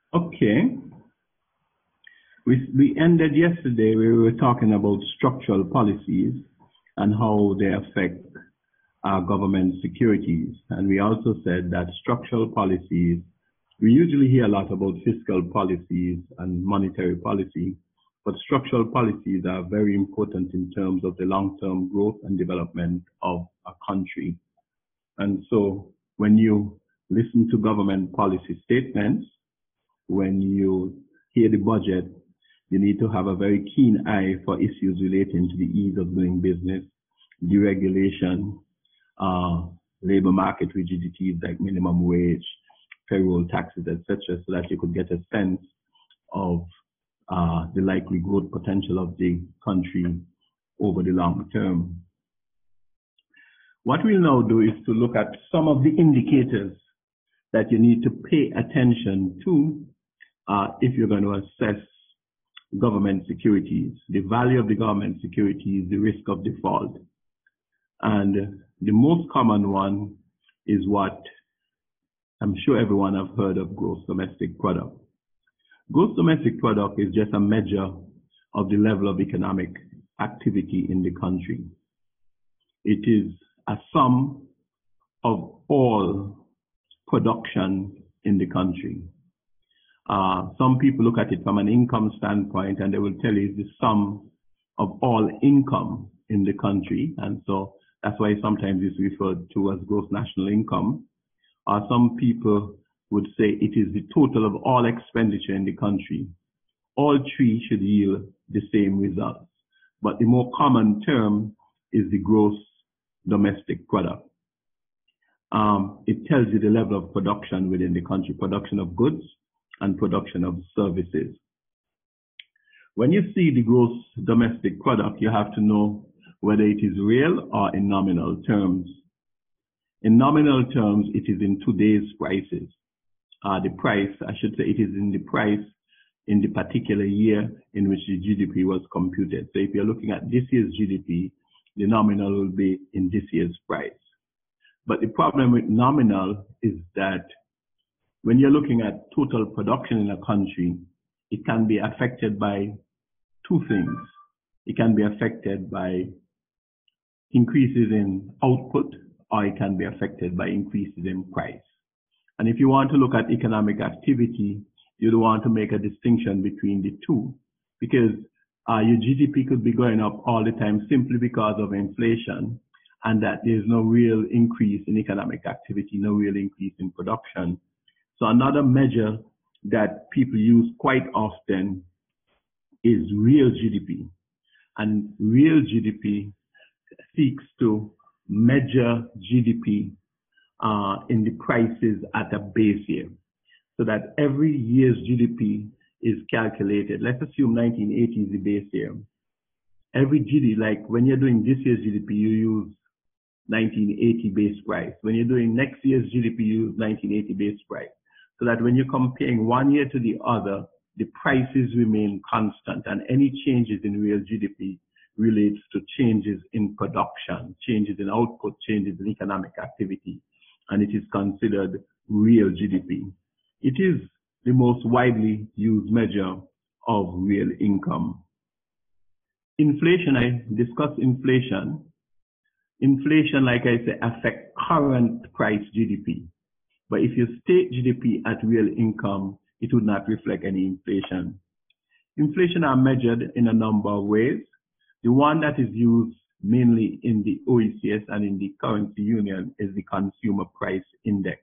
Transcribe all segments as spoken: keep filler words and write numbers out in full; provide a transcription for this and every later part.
Okay. We, we ended yesterday, we were talking about structural policies and how they affect our government securities. And we also said that structural policies, we usually hear a lot about fiscal policies and monetary policy, but structural policies are very important in terms of the long-term growth and development of a country. And so when you listen to government policy statements, when you hear the budget, you need to have a very keen eye for issues relating to the ease of doing business, deregulation, uh, labor market rigidities like minimum wage, payroll taxes, et cetera, so that you could get a sense of uh, the likely growth potential of the country over the long term. What we'll now do is to look at some of the indicators that you need to pay attention to uh, if you're going to assess government securities, the value of the government securities, the risk of default. And the most common one is what I'm sure everyone have heard of, gross domestic product. Gross domestic product is just a measure of the level of economic activity in the country. It is a sum of all production in the country. Uh, some people look at it from an income standpoint and they will tell you the sum of all income in the country. And so that's why sometimes it's referred to as gross national income. Or some people would say it is the total of all expenditure in the country. All three should yield the same results. But the more common term is the gross domestic product. Um, it tells you the level of production within the country, production of goods and production of services. When you see the gross domestic product, you have to know whether it is real or in nominal terms. In nominal terms, it is in today's prices. Uh, the price, I should say, it is in the price in the particular year in which the G D P was computed. So if you're looking at this year's G D P, the nominal will be in this year's price. But the problem with nominal is that when you're looking at total production in a country, it can be affected by two things. It can be affected by increases in output, or it can be affected by increases in price. And if you want to look at economic activity, you don't want to make a distinction between the two, because uh, your G D P could be going up all the time simply because of inflation, and that there's no real increase in economic activity, no real increase in production. So another measure that people use quite often is real G D P. And real G D P seeks to measure G D P uh, in the prices at a base year, so that every year's G D P is calculated. Let's assume nineteen eighty is the base year. Every G D P, like when you're doing this year's G D P, you use nineteen eighty base price. When you're doing next year's G D P, you use nineteen eighty base price. So that when you're comparing one year to the other, the prices remain constant, and any changes in real G D P relates to changes in production, changes in output, changes in economic activity, and it is considered real G D P. It is the most widely used measure of real income. Inflation, I discussed inflation. Inflation, like I said, affects current price G D P. But if you state G D P at real income, it would not reflect any inflation. Inflation are measured in a number of ways. The one that is used mainly in the O E C S and in the currency union is the consumer price index.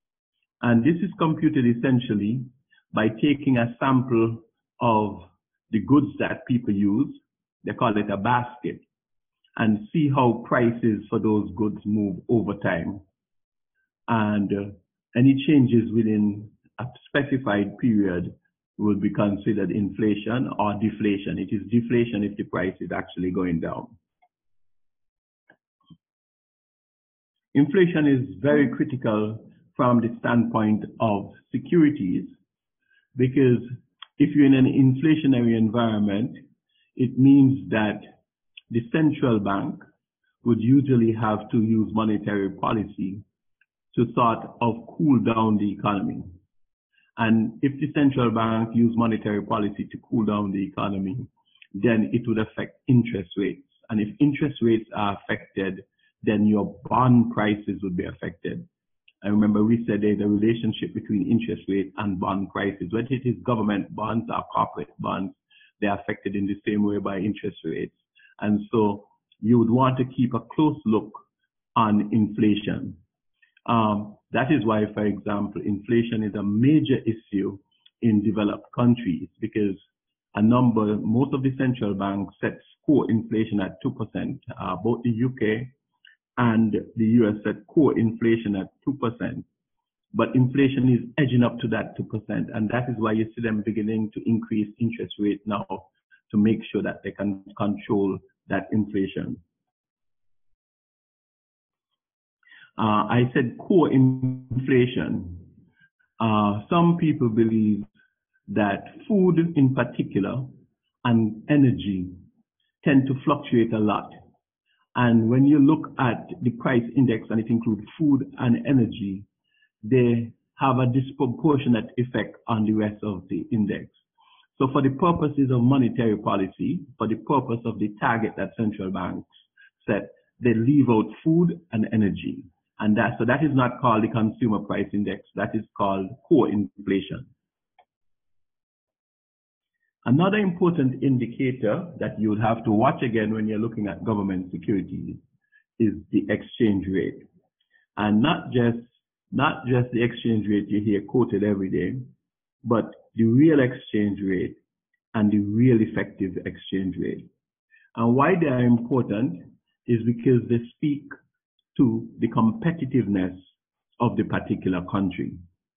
And this is computed essentially by taking a sample of the goods that people use, they call it a basket, and see how prices for those goods move over time. And uh, any changes within a specified period will be considered inflation or deflation. It is deflation if the price is actually going down. Inflation is very critical from the standpoint of securities, because if you're in an inflationary environment, it means that the central bank would usually have to use monetary policy to sort of cool down the economy. And if the central bank use monetary policy to cool down the economy, then it would affect interest rates. And if interest rates are affected, then your bond prices would be affected. I remember we said there's a relationship between interest rate and bond prices. Whether it is government bonds or corporate bonds, they're affected in the same way by interest rates. And so you would want to keep a close look on inflation. Um, that is why, for example, inflation is a major issue in developed countries, because a number, most of the central banks set core inflation at two percent. Uh, both the U K and the U S set core inflation at two percent. But inflation is edging up to that two percent. And that is why you see them beginning to increase interest rates now to make sure that they can control that inflation. Uh, I said core inflation. Uh, some people believe that food in particular and energy tend to fluctuate a lot. And when you look at the price index, and it includes food and energy, they have a disproportionate effect on the rest of the index. So for the purposes of monetary policy, for the purpose of the target that central banks set, they leave out food and energy. And that, so that is not called the consumer price index, that is called core inflation. Another important indicator that you would have to watch again when you're looking at government securities is the exchange rate. And not just, not just the exchange rate you hear quoted every day, but the real exchange rate and the real effective exchange rate. And why they are important is because they speak to the competitiveness of the particular country.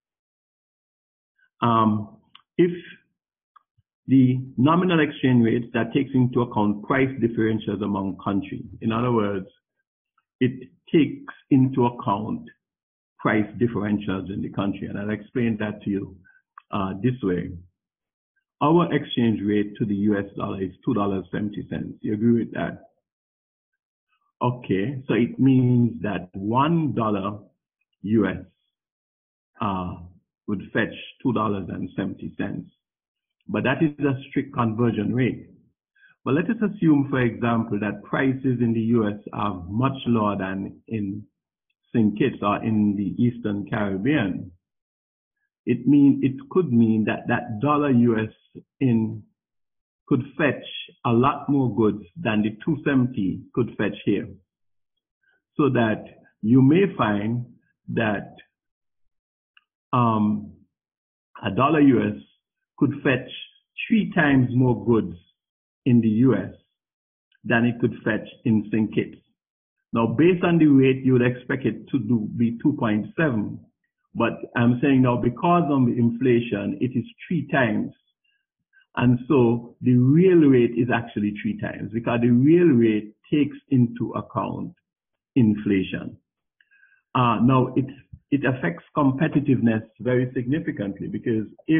Um, if the nominal exchange rate that takes into account price differentials among countries, in other words, it takes into account price differentials in the country, and I'll explain that to you uh, this way. Our exchange rate to the U S dollar is two dollars and seventy cents. You agree with that? Okay, so it means that one dollar U S uh, would fetch two dollars and seventy cents. But that is a strict conversion rate. But let us assume, for example, that prices in the U S are much lower than in Saint Kitts or in the Eastern Caribbean. It mean it could mean that that dollar U S in could fetch a lot more goods than the two seventy could fetch here. So that you may find that um, a dollar U S could fetch three times more goods in the U S than it could fetch in Saint Kitts. Now, based on the rate, you would expect it to do, be two point seven. But I'm saying now, because of the inflation, it is three times. And so the real rate is actually three times, because the real rate takes into account inflation. Uh, now, it, it affects competitiveness very significantly, because if,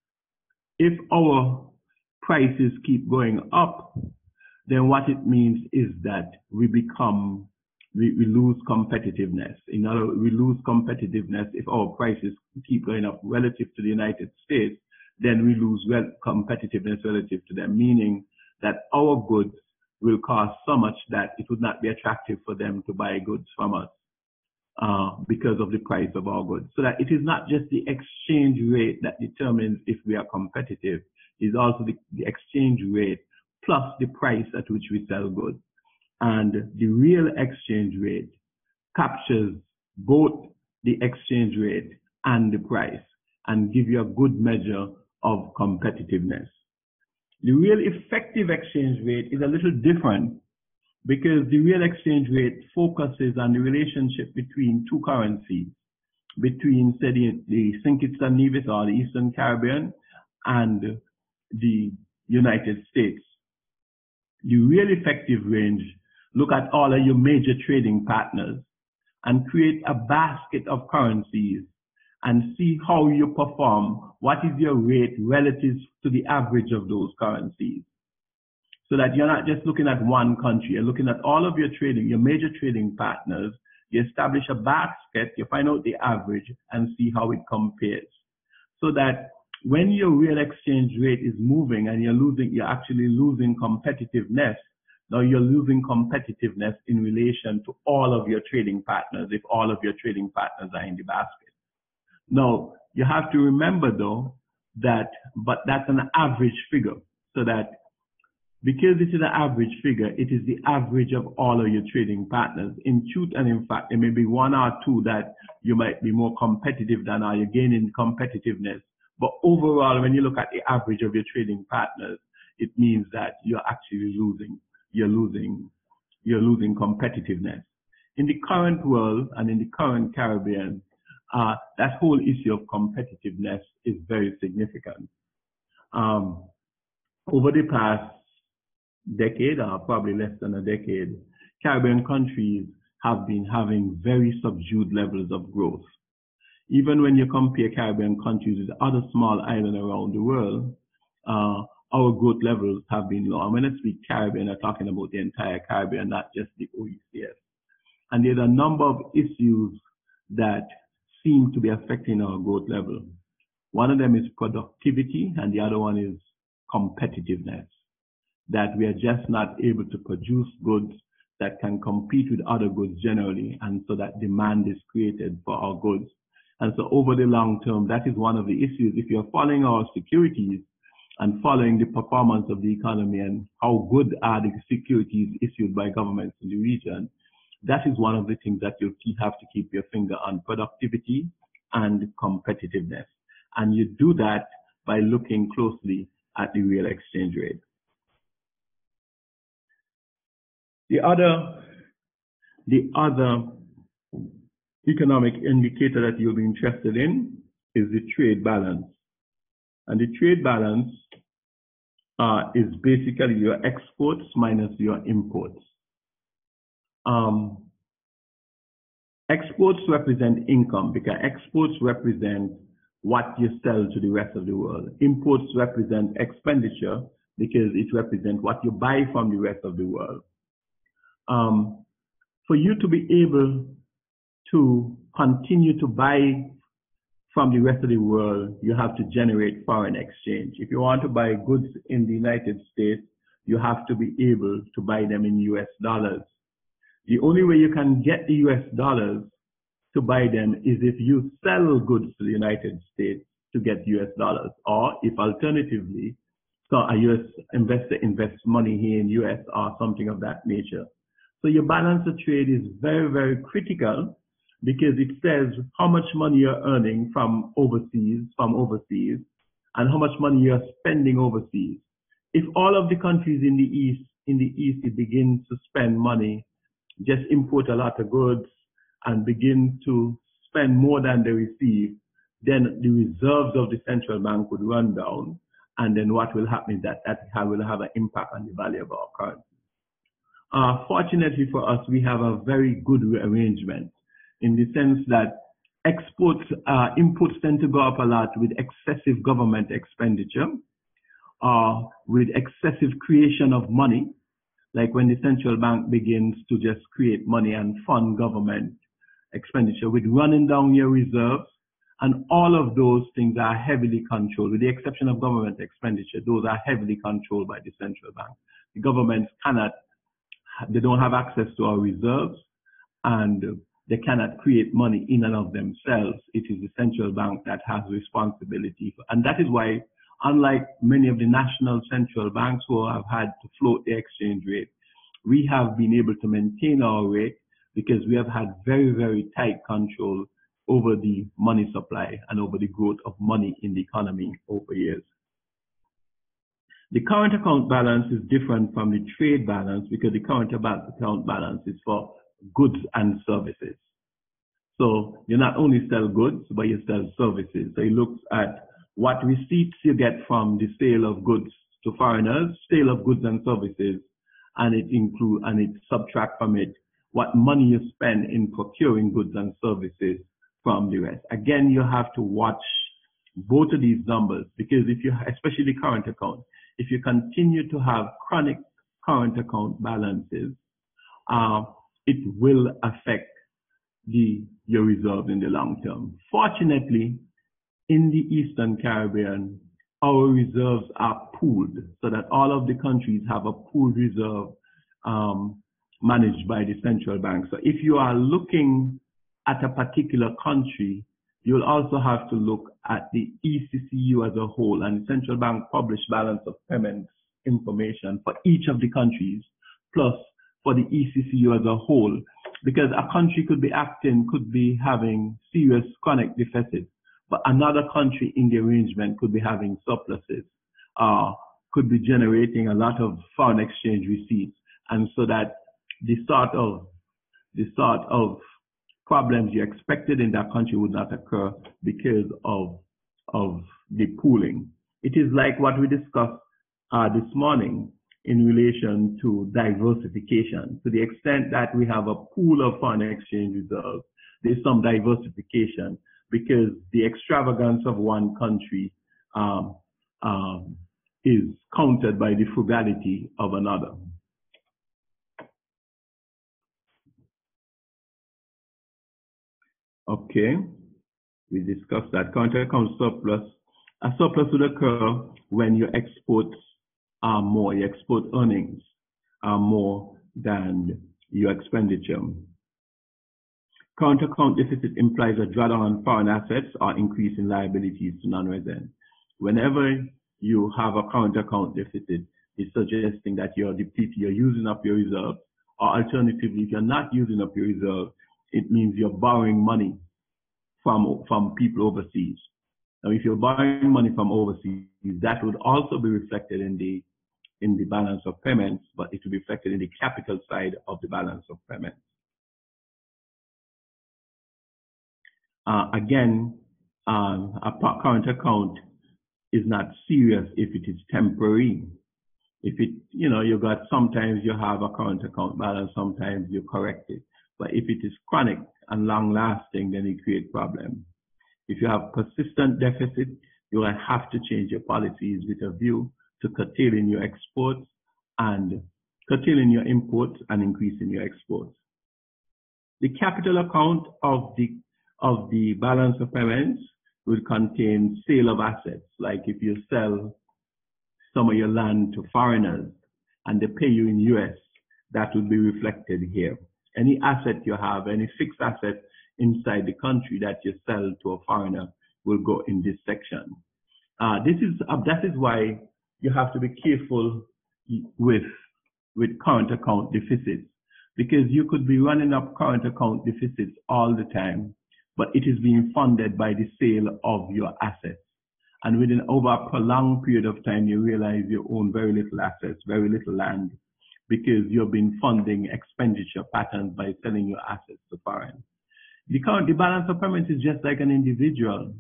if our prices keep going up, then what it means is that we become, we, we lose competitiveness. In other words, we lose competitiveness if our prices keep going up relative to the United States, then we lose well competitiveness relative to them, meaning that our goods will cost so much that it would not be attractive for them to buy goods from us uh, because of the price of our goods. So that it is not just the exchange rate that determines if we are competitive, it is also the, the exchange rate plus the price at which we sell goods. And the real exchange rate captures both the exchange rate and the price and give you a good measure of competitiveness. The real effective exchange rate is a little different, because the real exchange rate focuses on the relationship between two currencies, between, say, the, the Saint Kitts and Nevis or the Eastern Caribbean and the United States. The real effective range look at all of your major trading partners and create a basket of currencies and see how you perform, what is your rate relative to the average of those currencies. So that you're not just looking at one country, you're looking at all of your trading, your major trading partners, you establish a basket, you find out the average and see how it compares. so that when your real exchange rate is moving and you're losing, you're actually losing competitiveness. Now you're losing competitiveness in relation to all of your trading partners, if all of your trading partners are in the basket. Now, you have to remember though, that, but that's an average figure, so that because it is an average figure, it is the average of all of your trading partners. In truth and in fact, there may be one or two that you might be more competitive than, or you're gaining competitiveness. But overall, when you look at the average of your trading partners, it means that you're actually losing, you're losing, you're losing competitiveness. In the current world and in the current Caribbean, uh, that whole issue of competitiveness is very significant. Um, over the past decade, or probably less than a decade, Caribbean countries have been having very subdued levels of growth. Even when you compare Caribbean countries with other small islands around the world, uh, our growth levels have been low. And when I speak Caribbean, I'm talking about the entire Caribbean, not just the O E C S. And there's a number of issues that seem to be affecting our growth level. One of them is productivity, and the other one is competitiveness, that we are just not able to produce goods that can compete with other goods generally, and so that demand is created for our goods. And so over the long term, that is one of the issues. If you're following our securities and following the performance of the economy and how good are the securities issued by governments in the region, that is one of the things that you have to keep your finger on: productivity and competitiveness. And you do that by looking closely at the real exchange rate. The other, the other economic indicator that you'll be interested in is the trade balance. And the trade balance uh, is basically your exports minus your imports. Um, exports represent income, because exports represent what you sell to the rest of the world. Imports represent expenditure, because it represents what you buy from the rest of the world. Um, for you to be able to continue to buy from the rest of the world, you have to generate foreign exchange. If you want to buy goods in the United States, you have to be able to buy them in U S dollars. The only way you can get the U S dollars to buy them is if you sell goods to the United States to get U S dollars, or if alternatively, so a U S investor invests money here in U S or something of that nature. So your balance of trade is very, very critical, because it says how much money you're earning from overseas, from overseas, and how much money you're spending overseas. If all of the countries in the East, in the East, it begins to spend money, just import a lot of goods and begin to spend more than they receive, then the reserves of the central bank would run down. And then what will happen is that that will have an impact on the value of our currency. Uh, fortunately for us, we have a very good arrangement, in the sense that exports, uh, imports tend to go up a lot with excessive government expenditure, uh, with excessive creation of money, like when the central bank begins to just create money and fund government expenditure, with running down your reserves. And all of those things are heavily controlled, with the exception of government expenditure. Those are heavily controlled by the central bank. The governments cannot, they don't have access to our reserves, and they cannot create money in and of themselves. It is the central bank that has responsibility for, and that is why, unlike many of the national central banks who have had to float the exchange rate, we have been able to maintain our rate, because we have had very, very tight control over the money supply and over the growth of money in the economy over years. The current account balance is different from the trade balance, because the current account balance is for goods and services. So you not only sell goods, but you sell services. So it looks at what receipts you get from the sale of goods to foreigners, sale of goods and services, and it include and it subtract from it what money you spend in procuring goods and services from the rest. Again, you have to watch both of these numbers, because if you, especially the current account, if you continue to have chronic current account balances, uh, it will affect the your reserve in the long term. Fortunately, in the Eastern Caribbean, our reserves are pooled so that all of the countries have a pooled reserve um, managed by the central bank. So if you are looking at a particular country, you'll also have to look at the E C C U as a whole, and the central bank publish balance of payments information for each of the countries, plus for the E C C U as a whole, because a country could be acting, could be having serious chronic deficits, but another country in the arrangement could be having surpluses, uh, could be generating a lot of foreign exchange receipts, and so that the sort of the sort of problems you expected in that country would not occur because of of the pooling. It is like what we discussed uh, this morning in relation to diversification. To the extent that we have a pool of foreign exchange reserves, there's some diversification because the extravagance of one country um, um, is countered by the frugality of another. Okay, we discussed that. Current account surplus. A surplus would occur when your exports are more, your export earnings are more than your expenditure. Current account deficit implies a drawdown on foreign assets or increase in liabilities to non-resident. Whenever you have a current account deficit, it's suggesting that you're depleting, you're using up your reserves, or alternatively, if you're not using up your reserves, it means you're borrowing money from, from people overseas. Now, if you're borrowing money from overseas, that would also be reflected in the in the balance of payments, but it will be reflected in the capital side of the balance of payments. Uh, again, um, a current account is not serious if it is temporary. If it, you know, you got, sometimes you have a current account balance, sometimes you correct it. But if it is chronic and long lasting, then it creates problems. If you have persistent deficit, you will have to change your policies with a view to curtailing your exports and curtailing your imports and increasing your exports. The capital account of the of the balance of payments will contain sale of assets. Like if you sell some of your land to foreigners and they pay you in U S, that will be reflected here. Any asset you have, any fixed asset inside the country that you sell to a foreigner will go in this section. Uh, this is uh, that is why you have to be careful with with current account deficits, because you could be running up current account deficits all the time, but it is being funded by the sale of your assets. And within over a prolonged period of time, you realize you own very little assets, very little land, because you've been funding expenditure patterns by selling your assets to foreign. The current, the balance of payments is just like an individual.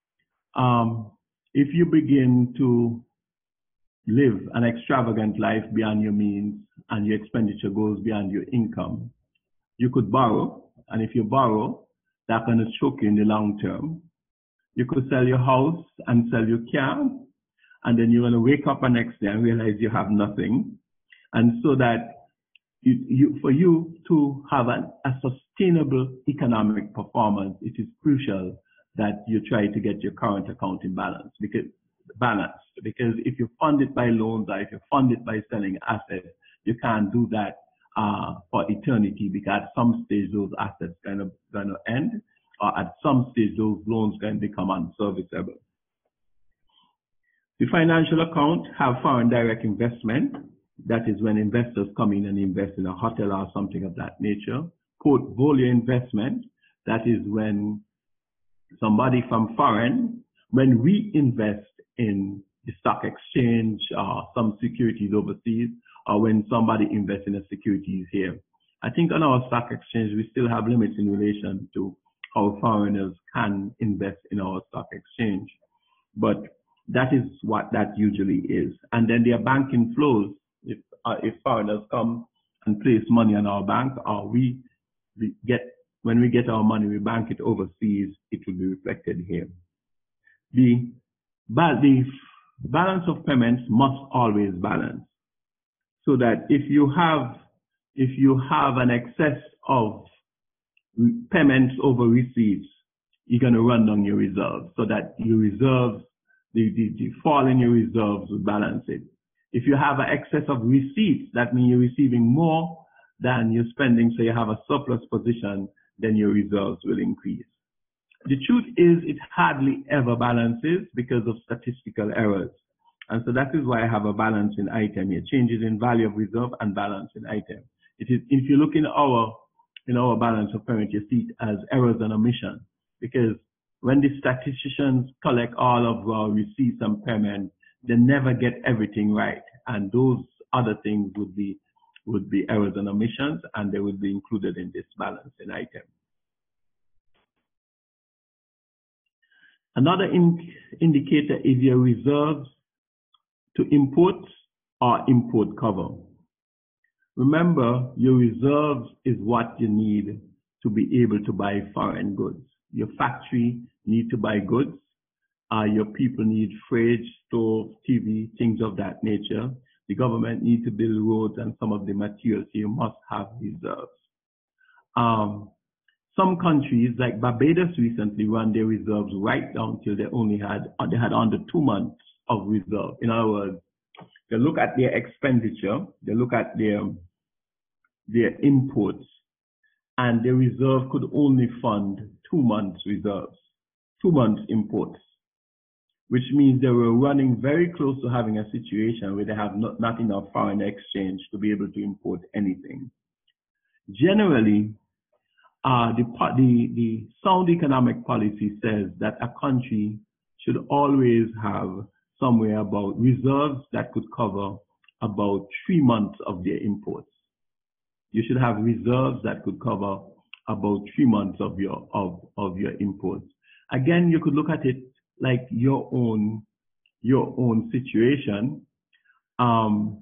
Um, if you begin to live an extravagant life beyond your means and your expenditure goes beyond your income, you could borrow, and if you borrow, that's going to choke you in the long term. You could sell your house and sell your car, and then you're going to wake up the next day and realize you have nothing. And so that you, you, for you to have an, a sustainable economic performance, it is crucial that you try to get your current account in balance, because balanced. Because if you fund it by loans or if you fund it by selling assets, you can't do that uh, for eternity, because at some stage those assets kind of going to end, or at some stage those loans can become unserviceable. The financial account have foreign direct investment. That is when investors come in and invest in a hotel or something of that nature. Portfolio investment, that is when somebody from foreign, when we invest in the stock exchange or some securities overseas, or when somebody invests in a securities here. I think on our stock exchange, we still have limits in relation to how foreigners can invest in our stock exchange. But that is what that usually is. And then there are banking flows. If, uh, if foreigners come and place money on our bank, or we, we get, when we get our money, we bank it overseas, it will be reflected here. The, the balance of payments must always balance, so that if you have, if you have an excess of payments over receipts, you're going to run down your reserves so that your reserves, the, the, the fall in your reserves will balance it. If you have an excess of receipts, that means you're receiving more than you're spending, so you have a surplus position, then your reserves will increase. The truth is it hardly ever balances because of statistical errors. And so that is why I have a balancing item here, changes in value of reserve and balancing item. It is, if you look in our, in our balance of payment, you see it as errors and omission, because when the statisticians collect all of our receipts and payments, they never get everything right. And those other things would be, would be errors and omissions, and they would be included in this balancing item. Another in indicator is your reserves to imports or import cover. Remember, your reserves is what you need to be able to buy foreign goods. Your factory need to buy goods. Uh, your people need fridge, stove, T V, things of that nature. The government need to build roads and some of the materials, so you must have reserves. Um, some countries, like Barbados recently, ran their reserves right down till they only had, they had under two months of reserve. In other words, they look at their expenditure, they look at their, their imports, and the reserve could only fund two months reserves, two months imports, which means they were running very close to having a situation where they have not, not enough foreign exchange to be able to import anything. Generally, uh, the, the, the sound economic policy says that a country should always have somewhere about reserves that could cover about three months of their imports. You should have reserves that could cover about three months of your of, of your imports. Again, you could look at it like your own your own situation. Um,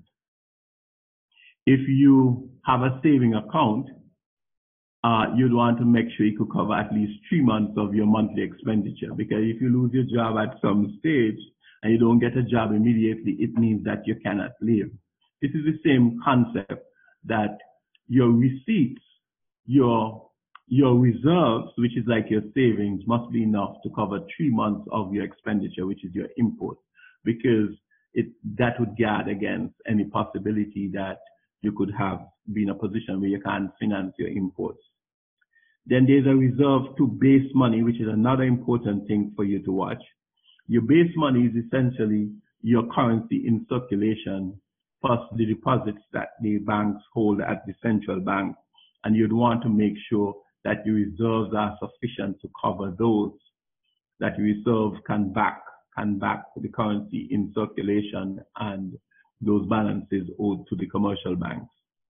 if you have a saving account, uh, you'd want to make sure you could cover at least three months of your monthly expenditure, because if you lose your job at some stage and you don't get a job immediately, it means that you cannot live. This is the same concept, that your receipts, your your reserves, which is like your savings, must be enough to cover three months of your expenditure, which is your import, because it that would guard against any possibility that you could have be in a position where you can't finance your imports. Then there's a reserve to base money, which is another important thing for you to watch. Your base money is essentially your currency in circulation, plus the deposits that the banks hold at the central bank. And you'd want to make sure that your reserves are sufficient to cover those, that your reserve can back, can back the currency in circulation and those balances owed to the commercial banks.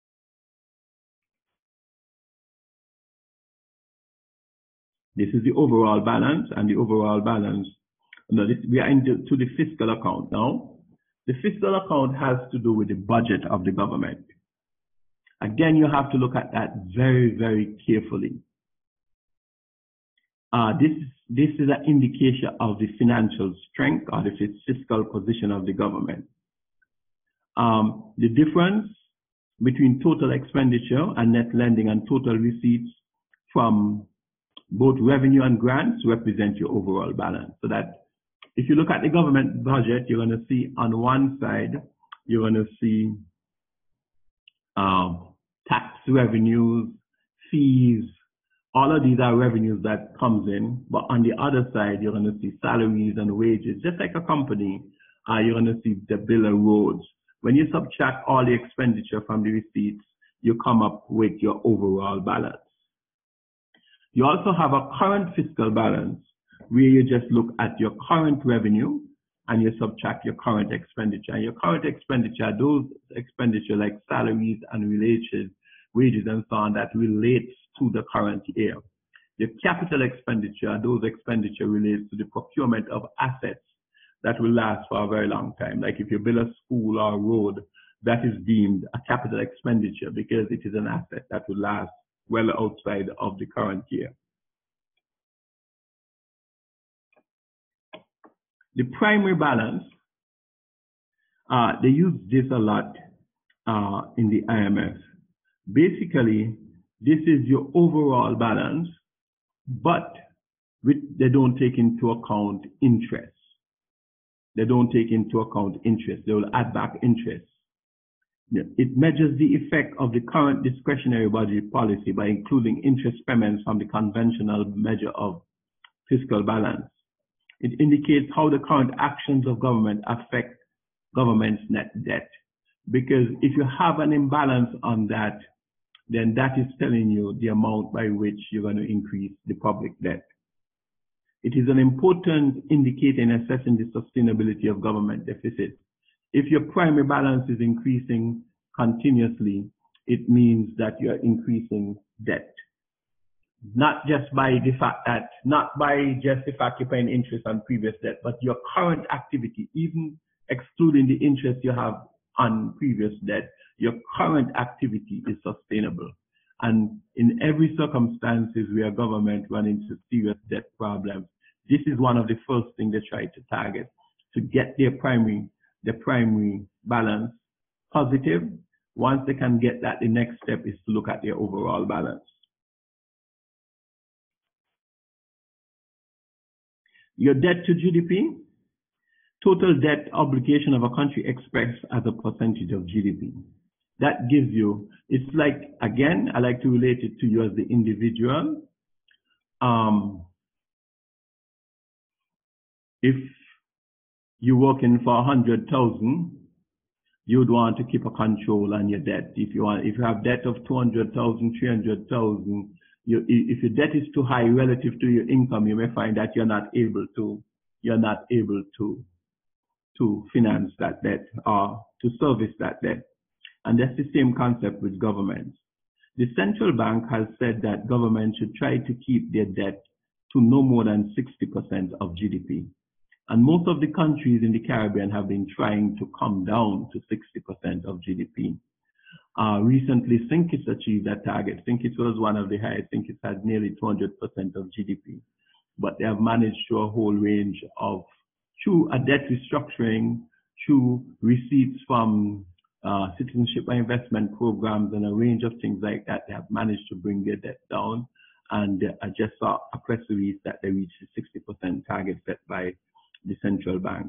This is the overall balance, and the overall balance, no, this, we are into to the fiscal account now. The fiscal account has to do with the budget of the government. Again, you have to look at that very, very carefully. Uh, this, this is an indication of the financial strength or the fiscal position of the government. Um, the difference between total expenditure and net lending and total receipts from both revenue and grants represent your overall balance. So that if you look at the government budget, you're going to see on one side, you're going to see um, tax revenues, fees, all of these are revenues that comes in. But on the other side, you're going to see salaries and wages. Just like a company, uh, you're going to see the bill of roads. When you subtract all the expenditure from the receipts, you come up with your overall balance. You also have a current fiscal balance, where you just look at your current revenue and you subtract your current expenditure. And your current expenditure, those expenditure like salaries and related wages and so on, that relates to the current year. Your capital expenditure, those expenditure relates to the procurement of assets that will last for a very long time. Like if you build a school or a road, that is deemed a capital expenditure because it is an asset that will last well outside of the current year. The primary balance, uh, they use this a lot uh, in the I M F. Basically, this is your overall balance, but Which they don't take into account interest. They don't take into account interest. They will add back interest. It measures the effect of the current discretionary budget policy by including interest payments from the conventional measure of fiscal balance. It indicates how the current actions of government affect government's net debt. Because if you have an imbalance on that, then that is telling you the amount by which you're going to increase the public debt. It is an important indicator in assessing the sustainability of government deficit. If your primary balance is increasing continuously, it means that you're increasing debt. Not just by the fact that, not by just the fact you're paying interest on previous debt, but your current activity, even excluding the interest you have on previous debt, your current activity is sustainable. And in every circumstances where government run into serious debt problems, this is one of the first things they try to target, to get their primary, their primary balance positive. Once they can get that, the next step is to look at their overall balance. Your debt to G D P, total debt obligation of a country expressed as a percentage of G D P. That gives you, it's like, again, I like to relate it to you as the individual. Um, if you're working for a hundred thousand, you'd want to keep a control on your debt. If you want, if you have debt of two hundred thousand, three hundred thousand, you, if your debt is too high relative to your income, you may find that you're not able to, you're not able to, to finance that debt or to service that debt. And that's the same concept with governments. The central bank has said that government should try to keep their debt to no more than sixty percent of G D P. And most of the countries in the Caribbean have been trying to come down to sixty percent of G D P. Uh, recently, SINKITS achieved that target. SINKITS was one of the highest. SINKITS had nearly two hundred percent of G D P. But they have managed through a whole range of, through a debt restructuring, through receipts from uh, citizenship and investment programs and a range of things like that, they have managed to bring their debt down. And I just saw a press release that they reached the sixty percent target set by the central bank.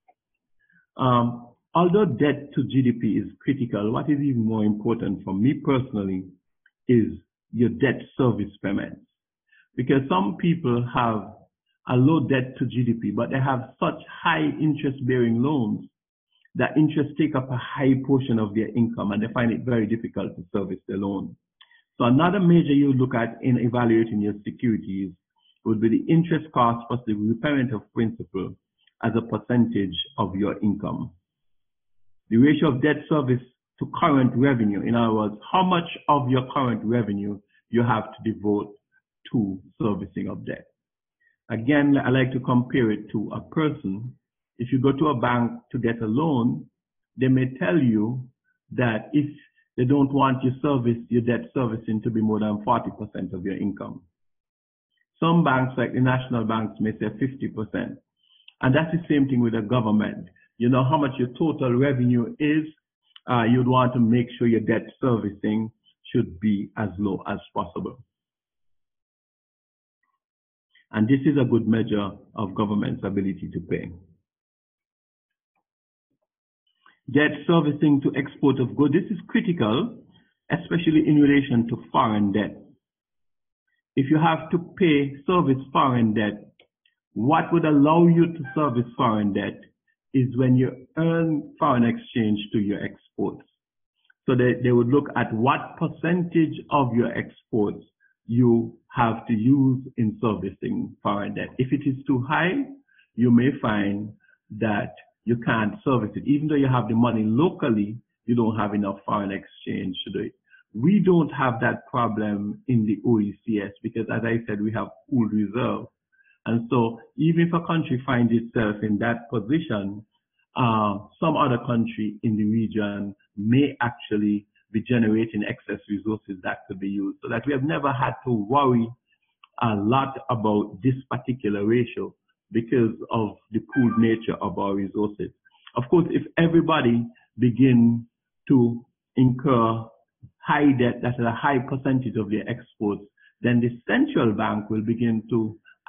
Um, although debt to G D P is critical, what is even more important for me personally is your debt service payments. Because some people have a low debt to G D P, but they have such high interest bearing loans that interest take up a high portion of their income and they find it very difficult to service the loan. So another measure you look at in evaluating your securities would be the interest cost plus the repayment of principal as a percentage of your income. The ratio of debt service to current revenue, in other words, how much of your current revenue you have to devote to servicing of debt. Again, I like to compare it to a person. If you go to a bank to get a loan, they may tell you that if they don't want your service, your debt servicing to be more than forty percent of your income. Some banks, like the national banks, may say fifty percent. And that's the same thing with the government. You know how much your total revenue is. Uh, you'd want to make sure your debt servicing should be as low as possible. And this is a good measure of government's ability to pay. Debt servicing to export of goods. This is critical, especially in relation to foreign debt. If you have to pay service foreign debt, what would allow you to service foreign debt is when you earn foreign exchange to your exports. So they, they would look at what percentage of your exports you have to use in servicing foreign debt. If it is too high, you may find that you can't service it. Even though you have the money locally, you don't have enough foreign exchange to do it. We don't have that problem in the O E C S because, as I said, we have pooled reserve. And so even if a country finds itself in that position, uh, some other country in the region may actually be generating excess resources that could be used. So that we have never had to worry a lot about this particular ratio because of the pooled nature of our resources. Of course, if everybody begin to incur high debt, that is a high percentage of their exports, then the central bank will begin to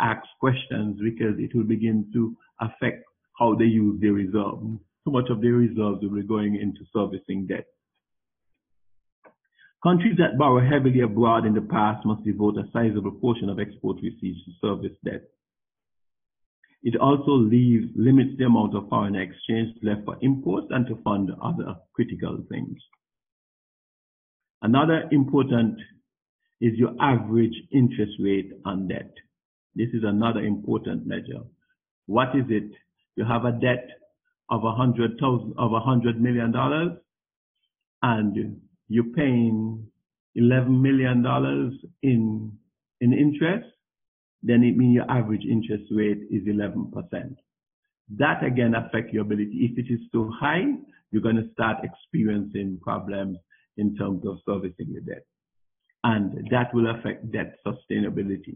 ask questions because it will begin to affect how they use their reserves. So much of their reserves will be going into servicing debt. Countries that borrow heavily abroad in the past must devote a sizable portion of export receipts to service debt. It also leaves, limits the amount of foreign exchange left for imports and to fund other critical things. Another important is your average interest rate on debt. This is another important measure. What is it? You have a debt of a hundred thousand of a hundred million dollars, and you're paying eleven million dollars in in interest. Then it means your average interest rate is eleven percent. That again affects your ability. If it is too high, you're going to start experiencing problems in terms of servicing your debt. And that will affect debt sustainability.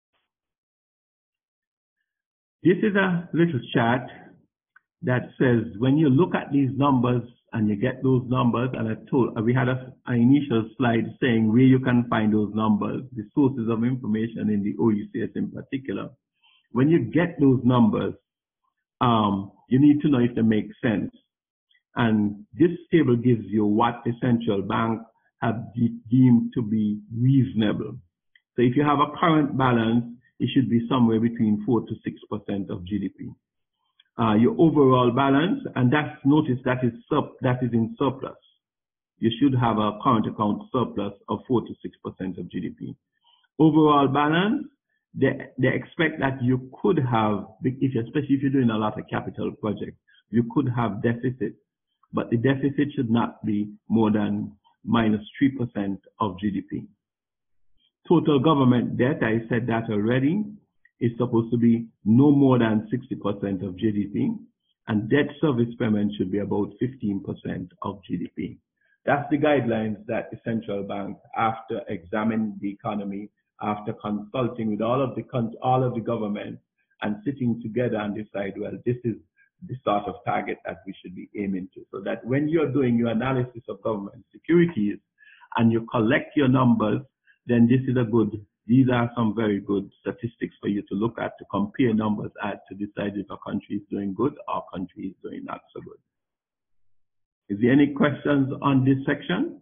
This is a little chart that says when you look at these numbers and you get those numbers, and I told, we had a, an initial slide saying where you can find those numbers, the sources of information in the O U C S in particular. When you get those numbers, um, you need to know if they make sense. And this table gives you what the central bank have de deemed to be reasonable. So if you have a current balance, it should be somewhere between four to six percent of G D P. Uh, your overall balance, and that's, notice that is sub, that is in surplus. You should have a current account surplus of four to six percent of G D P. Overall balance, they, they expect that you could have, if, especially if you're doing a lot of capital projects, you could have deficit, but the deficit should not be more than minus three percent of G D P. Total government debt, I said that already, is supposed to be no more than sixty percent of G D P, and debt service payment should be about fifteen percent of G D P. That's the guidelines that the central bank, after examining the economy, after consulting with all of the all of the government and sitting together and decide, well, this is the sort of target that we should be aiming to. So that when you're doing your analysis of government securities and you collect your numbers, then this is a good, these are some very good statistics for you to look at, to compare numbers at, to decide if a country is doing good or a country is doing not so good. Is there any questions on this section?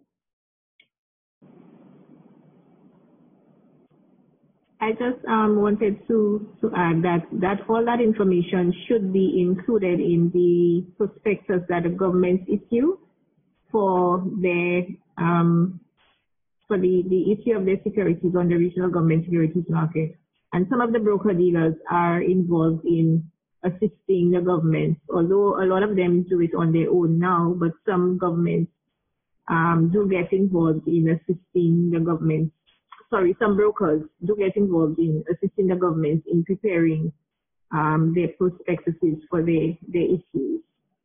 I just um, wanted to, to add that, that all that information should be included in the prospectus that the government issue for the um, for the, the issue of the securities on the regional government securities market. And some of the broker-dealers are involved in assisting the government, although a lot of them do it on their own now, but some governments um, do get involved in assisting the government. Sorry, some brokers do get involved in assisting the government in preparing um, their prospectuses for their, their issues.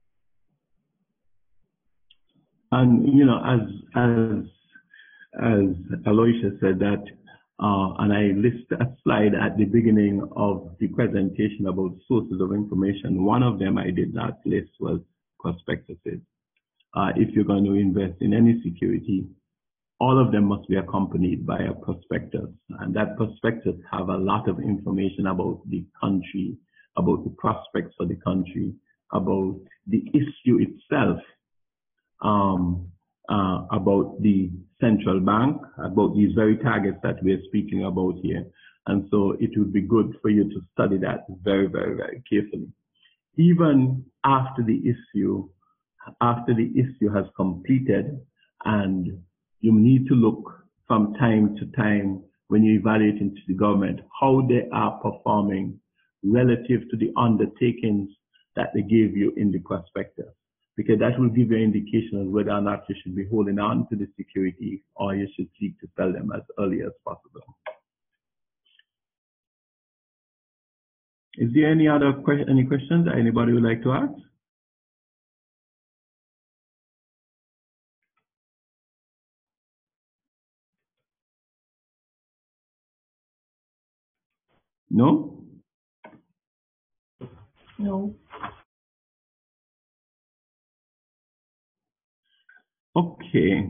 And, you know, as, as, as Aloysia said that, uh, and I list a slide at the beginning of the presentation about sources of information. One of them I did not list was prospectuses. Uh, if you're going to invest in any security, all of them must be accompanied by a prospectus, and that prospectus have a lot of information about the country, about the prospects for the country, about the issue itself, um, uh, about the central bank, about these very targets that we're speaking about here. And so it would be good for you to study that very, very, very carefully. Even after the issue, after the issue has completed, and you need to look from time to time when you evaluate into the government how they are performing relative to the undertakings that they gave you in the prospectus, because that will give you an indication of whether or not you should be holding on to the security or you should seek to sell them as early as possible. Is there any other que any questions that anybody would like to ask? No? No. Okay.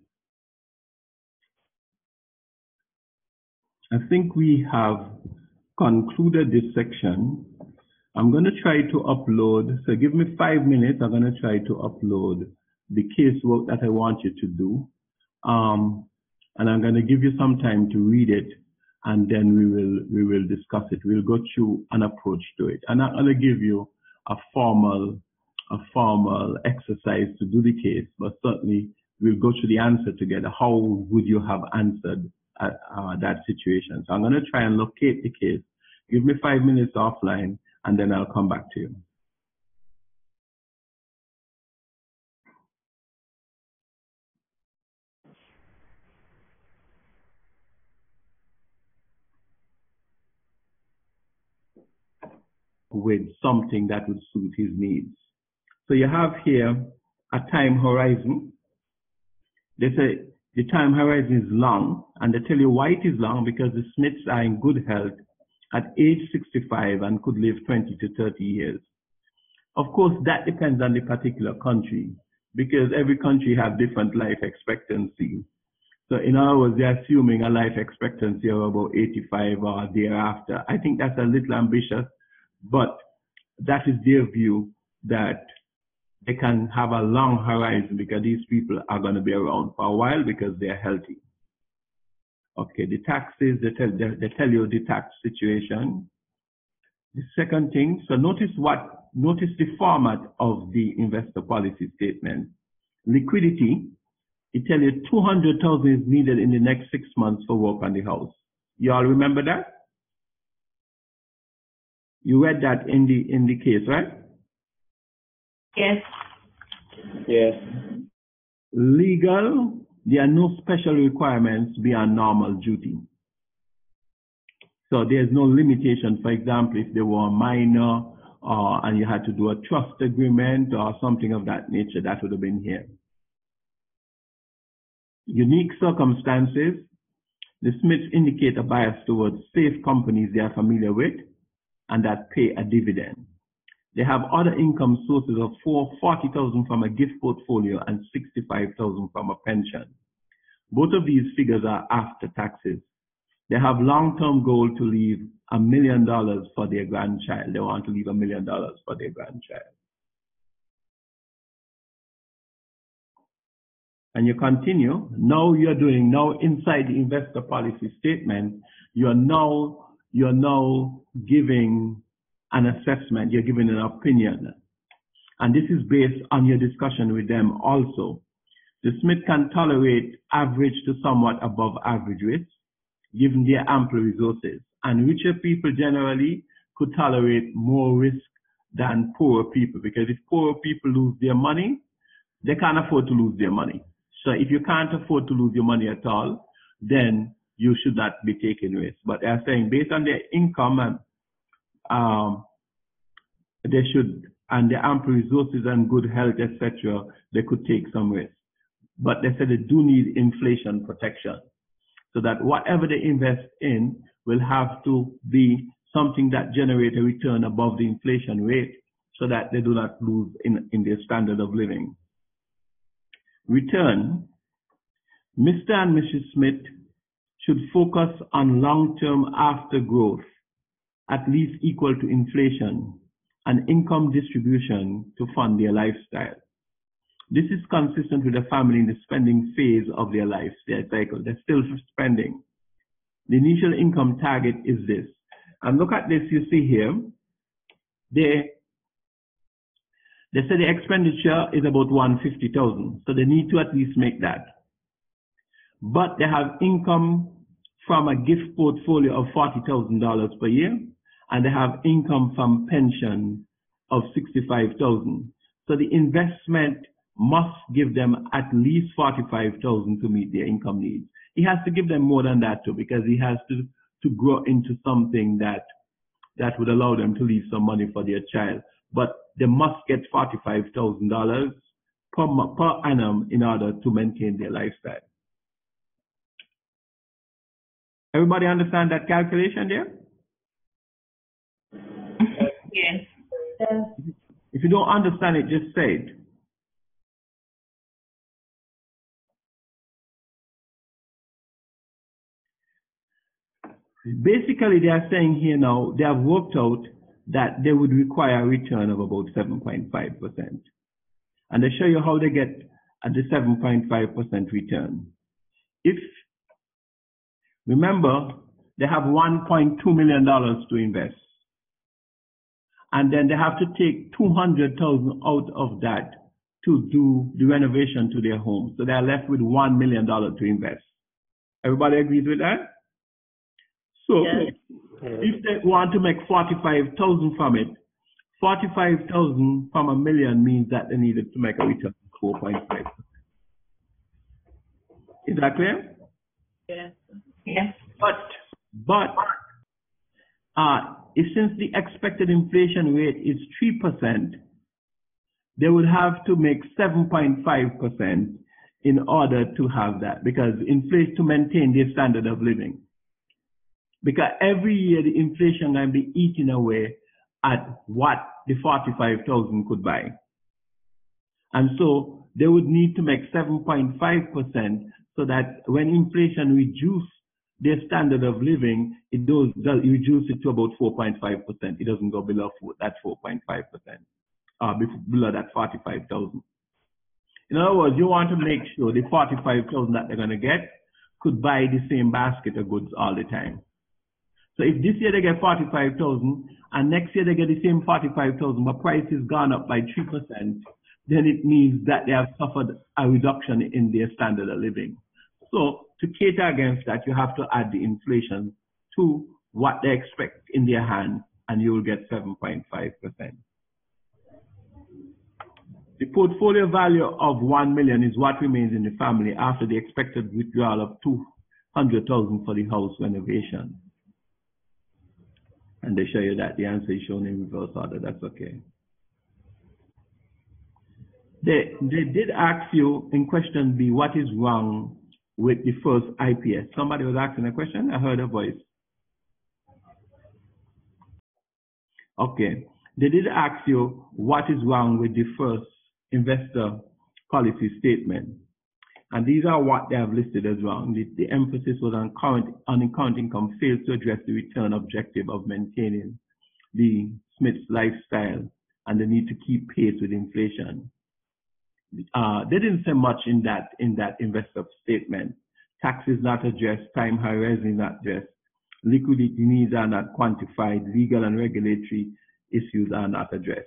I think we have concluded this section. I'm going to try to upload, so give me five minutes. I'm going to try to upload the casework that I want you to do. Um, and I'm going to give you some time to read it, and then we will, we will discuss it. We'll go through an approach to it. And I'm going to give you a formal, a formal exercise to do the case, but certainly we'll go through the answer together. How would you have answered at, uh, that situation? So I'm going to try and locate the case. Give me five minutes offline, and then I'll come back to you. With something that would suit his needs. So you have here a time horizon. They say the time horizon is long, and they tell you why it is long, because the Smiths are in good health at age sixty-five and could live twenty to thirty years. Of course, that depends on the particular country, because every country has different life expectancy. So in other words, they're assuming a life expectancy of about eighty-five or thereafter. I think that's a little ambitious, but that is their view, that they can have a long horizon because these people are going to be around for a while because they're healthy. Okay, the taxes, they tell, they, they tell you the tax situation. The second thing, so notice what, notice the format of the investor policy statement. Liquidity, it tells you two hundred thousand is needed in the next six months for work on the house. You all remember that? You read that in the in the case, right? Yes. Yes. Legal, there are no special requirements beyond normal duty. So there's no limitation. For example, if they were a minor uh, and you had to do a trust agreement or something of that nature, that would have been here. Unique circumstances, the Smiths indicate a bias towards safe companies they are familiar with and that pay a dividend. They have other income sources of forty thousand from a gift portfolio and sixty-five thousand from a pension. Both of these figures are after taxes. They have long-term goal to leave a million dollars for their grandchild. They want to leave a million dollars for their grandchild. And you continue. Now you're doing, now inside the investor policy statement, you're now, you're now giving an assessment, you're giving an opinion. And this is based on your discussion with them also. The Smith can tolerate average to somewhat above average risk, given their ample resources. And richer people generally could tolerate more risk than poorer people, because if poorer people lose their money, they can't afford to lose their money. So if you can't afford to lose your money at all, then you should not be taking risks. But they're saying based on their income and um, they should, and their ample resources and good health, et cetera, they could take some risks. But they said they do need inflation protection, so that whatever they invest in will have to be something that generates a return above the inflation rate, so that they do not lose in, in their standard of living. Return, Mister and Missus Smith should focus on long-term after growth, at least equal to inflation, and income distribution to fund their lifestyle. This is consistent with the family in the spending phase of their life, their cycle. They're still spending. The initial income target is this. And look at this, you see here, they, they say the expenditure is about one hundred fifty thousand, so they need to at least make that. But they have income from a gift portfolio of forty thousand dollars per year, and they have income from pension of sixty-five thousand dollars. So the investment must give them at least forty-five thousand dollars to meet their income needs. He has to give them more than that too, because he has to, to grow into something that, that would allow them to leave some money for their child. But they must get forty-five thousand dollars per, per annum in order to maintain their lifestyle. Everybody understand that calculation there? Yes. Yes. If you don't understand it, just say it. Basically, they are saying here now, they have worked out that they would require a return of about seven point five percent. And they show you how they get at the seven point five percent return. If, remember, they have one point two million dollars to invest. And then they have to take two hundred thousand dollars out of that to do the renovation to their home. So they are left with one million dollars to invest. Everybody agrees with that? So Yes. if they want to make forty-five thousand dollars from it, forty-five thousand dollars from a million means that they needed to make a return of four point five percent. Is that clear? Yes. Yes. But, but, uh, if since the expected inflation rate is three percent, they would have to make seven point five percent in order to have that, because inflation, to maintain their standard of living. Because every year the inflation can be eating away at what the forty-five thousand could buy. And so they would need to make seven point five percent so that when inflation reduces their standard of living, it does, does reduce it to about four point five percent. It doesn't go below four, that four point five percent, uh, below that forty-five thousand. In other words, you want to make sure the forty-five thousand that they're going to get could buy the same basket of goods all the time. So if this year they get forty-five thousand and next year they get the same forty-five thousand, but price has gone up by three percent, then it means that they have suffered a reduction in their standard of living. So to cater against that, you have to add the inflation to what they expect in their hand, and you will get seven point five percent. The portfolio value of one million is what remains in the family after the expected withdrawal of two hundred thousand for the house renovation. And they show you that the answer is shown in reverse order. That's okay. They, they did ask you in question B, what is wrong with the first I P S? Somebody was asking a question. I heard a voice. Okay. They did ask you what is wrong with the first investor policy statement. And these are what they have listed as wrong. The, the emphasis was on current, on current income fails to address the return objective of maintaining the Smith's lifestyle and the need to keep pace with inflation. Uh, they didn't say much in that, in that investor statement. Tax is not addressed, time horizon is not addressed, liquidity needs are not quantified, legal and regulatory issues are not addressed.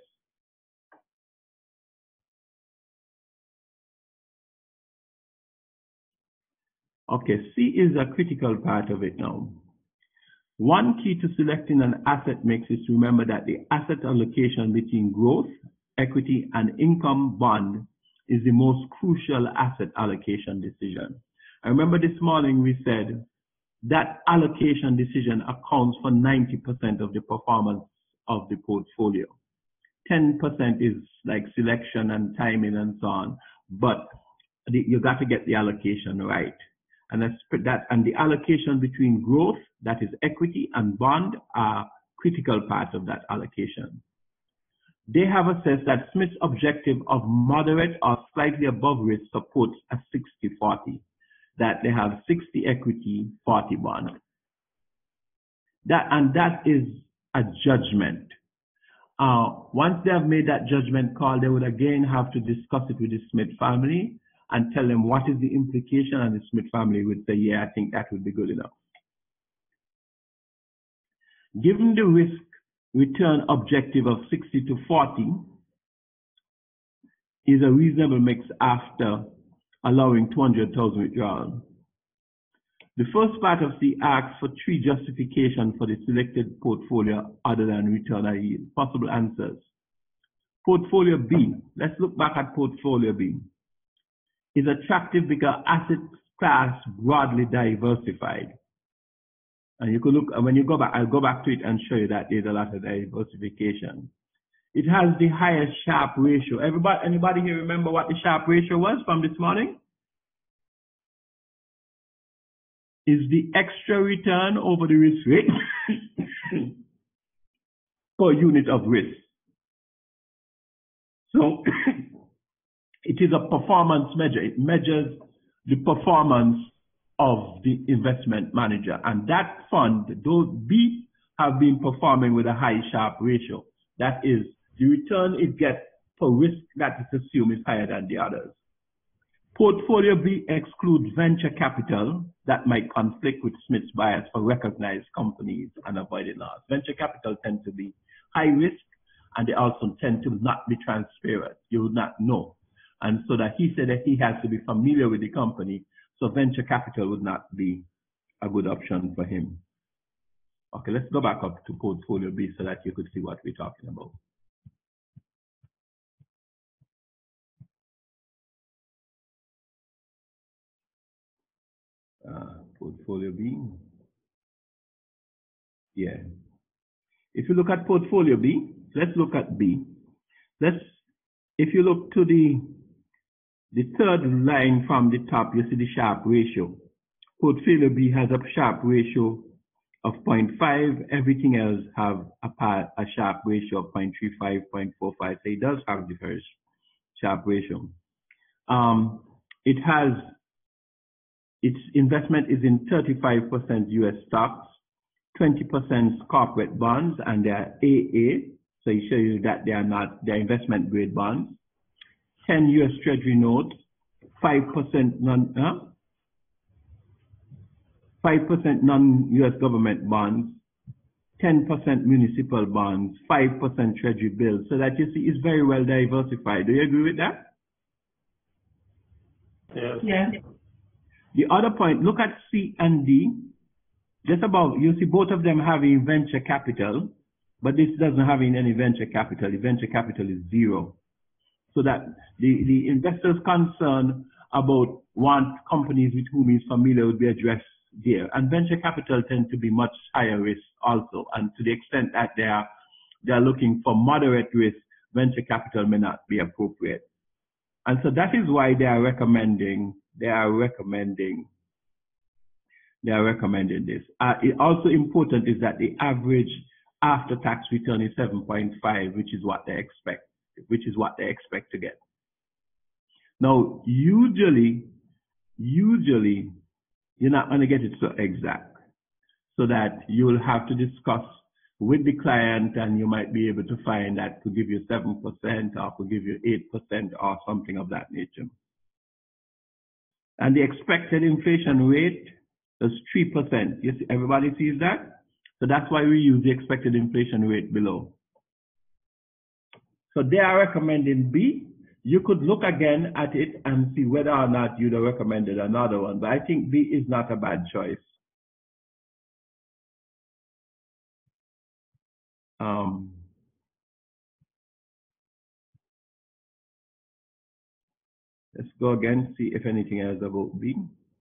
Okay, C is a critical part of it now. One key to selecting an asset mix is to remember that the asset allocation between growth, equity, and income bond is the most crucial asset allocation decision. I remember this morning we said that allocation decision accounts for ninety percent of the performance of the portfolio. ten percent is like selection and timing and so on, but the, you got to get the allocation right. And that's that, and the allocation between growth, that is equity, and bond are critical parts of that allocation. They have assessed that Smith's objective of moderate or slightly above risk supports a sixty forty, that they have sixty equity, forty bond. That, and that is a judgment. Uh, once they have made that judgment call, they would again have to discuss it with the Smith family and tell them what is the implication, and the Smith family would say, yeah, I think that would be good enough. Given the risk return objective of sixty to forty is a reasonable mix after allowing two hundred thousand withdrawal. The first part of C asks for three justifications for the selected portfolio other than return or yield. Possible answers. Portfolio B, let's look back at portfolio B, is attractive because asset class broadly diversified. And you could look, when you go back, I'll go back to it and show you that there's a lot of diversification. It has the highest Sharpe ratio. Everybody, anybody here remember what the Sharpe ratio was from this morning? Is the extra return over the risk rate per unit of risk. So it is a performance measure. It measures the performance of the investment manager. And that fund, those B have been performing with a high Sharpe ratio. That is, the return it gets for risk that is assumed is higher than the others. Portfolio B excludes venture capital that might conflict with Smith's bias for recognized companies and avoiding loss. Venture capital tend to be high risk, and they also tend to not be transparent. You would not know. And so that he said that he has to be familiar with the company, so venture capital would not be a good option for him. Okay, let's go back up to portfolio B so that you could see what we're talking about. Uh, portfolio B. Yeah. If you look at portfolio B, let's look at B. Let's, if you look to the, the third line from the top, you see the Sharpe ratio. Portfolio B has a Sharpe ratio of zero point five. Everything else have a, part, a Sharpe ratio of zero point three five, zero point four five. So it does have the very Sharpe ratio. Um, it has, its investment is in thirty-five percent U S stocks, twenty percent corporate bonds, and they are A A, so it shows you that they are not, they're investment grade bonds, ten U S Treasury notes, five percent non, huh? five percent non-U S government bonds, ten percent municipal bonds, five percent Treasury bills, so that you see it's very well diversified. Do you agree with that? Yes. Yeah. The other point, look at C and D. Just about, you see both of them having venture capital, but this doesn't have any venture capital. The venture capital is zero. So that the, the investors' concern about want companies with whom he's familiar would be addressed there. And venture capital tend to be much higher risk also. And to the extent that they are, they are looking for moderate risk, venture capital may not be appropriate. And so that is why they are recommending, they are recommending They are recommending this. Uh, it also important is that the average after-tax return is seven point five, which is what they expect, which is what they expect to get. Now, usually, usually, you're not going to get it so exact, so that you will have to discuss with the client, and you might be able to find that could give you seven percent or could give you eight percent or something of that nature. And the expected inflation rate is three percent. You see, everybody sees that? So that's why we use the expected inflation rate below. So they are recommending B. You could look again at it and see whether or not you'd have recommended another one. But I think B is not a bad choice. Um, let's go again, see if anything else about B.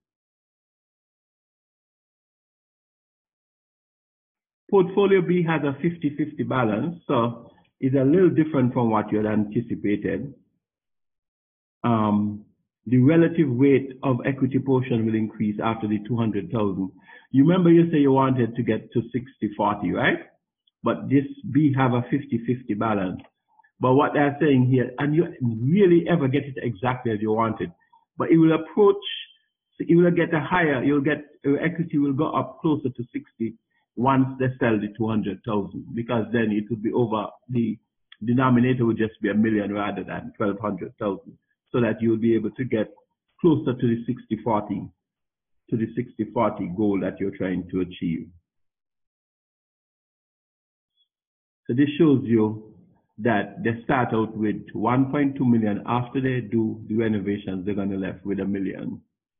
Portfolio B has a fifty fifty balance, so it's a little different from what you had anticipated. Um, the relative weight of equity portion will increase after the two hundred thousand. You remember you say you wanted to get to sixty forty, right? But this B have a fifty fifty balance. But what they're saying here, and you really ever get it exactly as you wanted, but it will approach, it will get a higher, you'll get, your equity will go up closer to sixty once they sell the two hundred thousand, because then it would be over, the denominator would just be a million rather than twelve hundred thousand, so that you will be able to get closer to the sixty forty, to the sixty forty goal that you're trying to achieve. So this shows you that they start out with one point two million. After they do the renovations, they're going to be left with a million.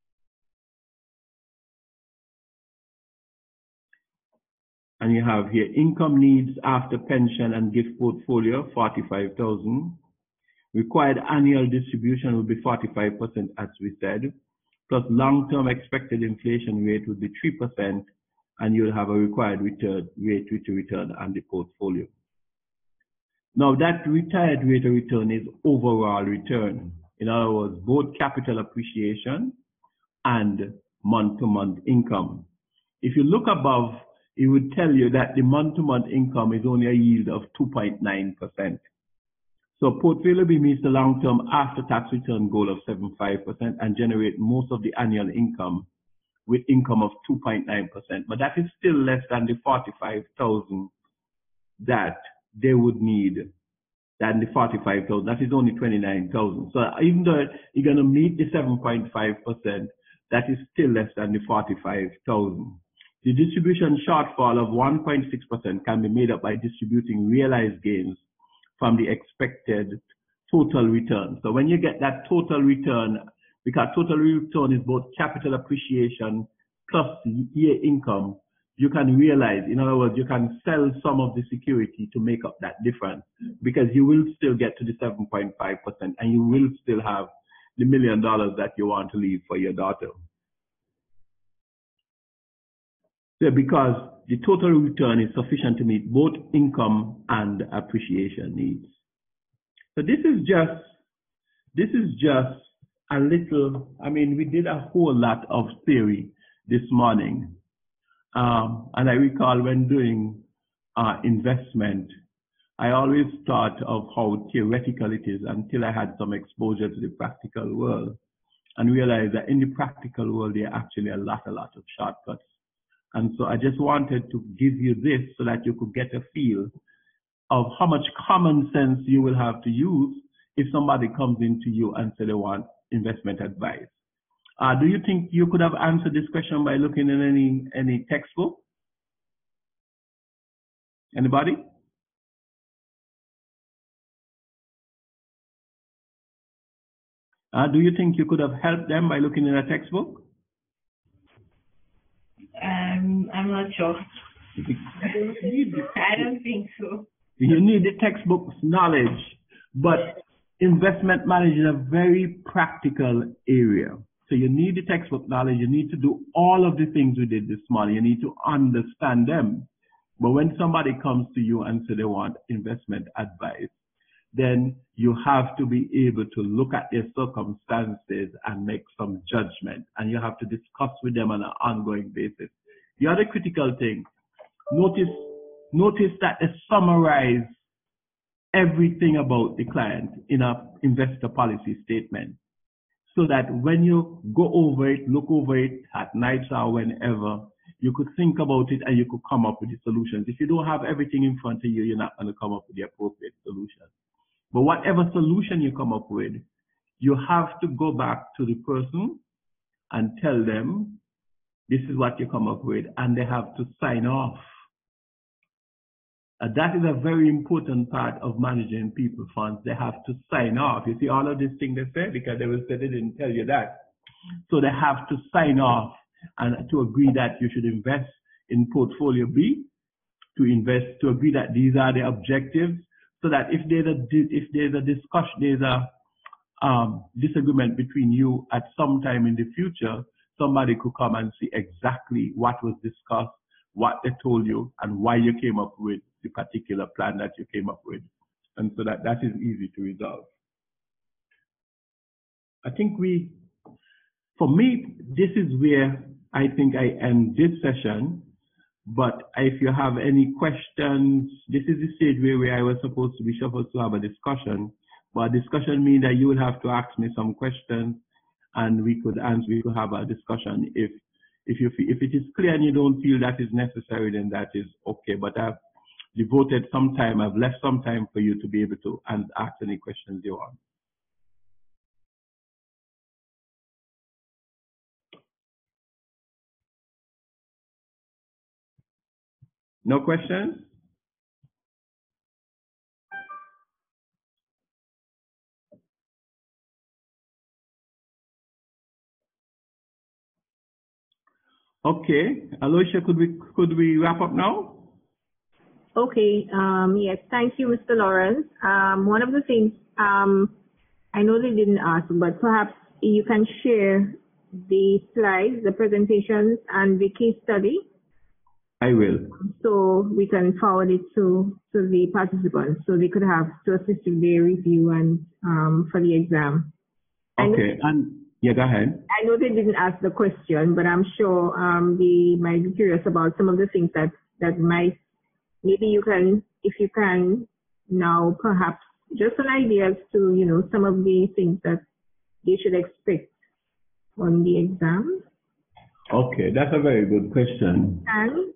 And you have here income needs after pension and gift portfolio, forty-five thousand. Required annual distribution will be forty-five percent, as we said, plus long-term expected inflation rate would be three percent, and you'll have a required return rate to return on the portfolio. Now that retired rate of return is overall return. In other words, both capital appreciation and month-to-month income. If you look above, it would tell you that the month-to-month income is only a yield of two point nine percent. So portfolio B meets the long-term after-tax return goal of seven point five percent and generate most of the annual income with income of two point nine percent, but that is still less than the forty-five thousand that they would need, than the forty-five thousand, that is only twenty-nine thousand. So even though you're going to meet the seven point five percent, that is still less than the forty-five thousand. The distribution shortfall of one point six percent can be made up by distributing realized gains from the expected total return. So when you get that total return, because total return is both capital appreciation plus year income, you can realize, in other words, you can sell some of the security to make up that difference, because you will still get to the seven point five percent and you will still have the million dollars that you want to leave for your daughter. So because the total return is sufficient to meet both income and appreciation needs. So this is just, this is just a little, I mean, we did a whole lot of theory this morning. Um, and I recall when doing uh, investment, I always thought of how theoretical it is until I had some exposure to the practical world and realized that in the practical world, there are actually a lot, a lot of shortcuts. And so I just wanted to give you this so that you could get a feel of how much common sense you will have to use if somebody comes into you and say they want investment advice. Uh, do you think you could have answered this question by looking in any, any textbook? Anybody? Uh, do you think you could have helped them by looking in a textbook? Um, I'm not sure. I don't think so. You need the textbook's knowledge, but investment management is a very practical area. So you need the textbook knowledge. You need to do all of the things we did this morning. You need to understand them. But when somebody comes to you and say they want investment advice, then you have to be able to look at their circumstances and make some judgment. And you have to discuss with them on an ongoing basis. The other critical thing, notice, notice that they summarize everything about the client in an investor policy statement, so that when you go over it, look over it at night or whenever, you could think about it and you could come up with the solutions. If you don't have everything in front of you, you're not going to come up with the appropriate solution. But whatever solution you come up with, you have to go back to the person and tell them, this is what you come up with, and they have to sign off. Uh, that is a very important part of managing people funds. They have to sign off. You see all of these things they say, because they will say they didn't tell you that. So they have to sign off and to agree that you should invest in portfolio B, to invest, to agree that these are the objectives, so that if there's a, if there's a discussion, there's a um, disagreement between you at some time in the future, somebody could come and see exactly what was discussed, what they told you, and why you came up with the particular plan that you came up with. And so that, that is easy to resolve. I think we, for me, this is where I think I end this session. But if you have any questions, this is the stage where, where I was supposed to be supposed to have a discussion. But discussion means that you will have to ask me some questions, and we could answer, we could have a discussion. If if you if it is clear and you don't feel that is necessary, then that is okay. But I've devoted some time, I've left some time for you to be able to ask any questions you want. No questions? Okay, Aloysia, could we could we wrap up now? Okay. Um, yes. Thank you, Mister Lawrence. Um, one of the things um, I know they didn't ask, but perhaps you can share the slides, the presentations, and the case study. I will. So we can forward it to, to the participants so they could have to assist in their review and um, for the exam. Okay, and yeah, go ahead. I know they didn't ask the question, but I'm sure um, they might be curious about some of the things that, that might, maybe you can, if you can now perhaps just an idea as to, you know, some of the things that they should expect on the exam. Okay, that's a very good question. And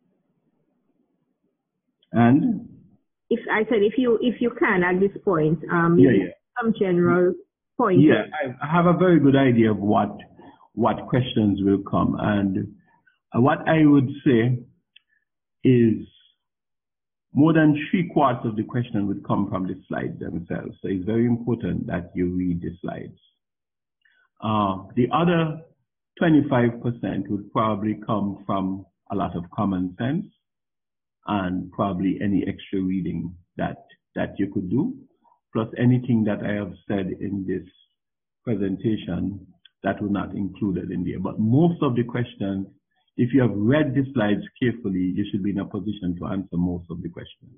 And if I said if you if you can at this point, um, yeah, maybe yeah, some general points. yeah. I, I have a very good idea of what what questions will come, and what I would say is more than three quarters of the question would come from the slides themselves. So it's very important that you read the slides. Uh, the other twenty-five percent would probably come from a lot of common sense and probably any extra reading that, that you could do, plus anything that I have said in this presentation that were not included in there. But most of the questions, if you have read the slides carefully, you should be in a position to answer most of the questions.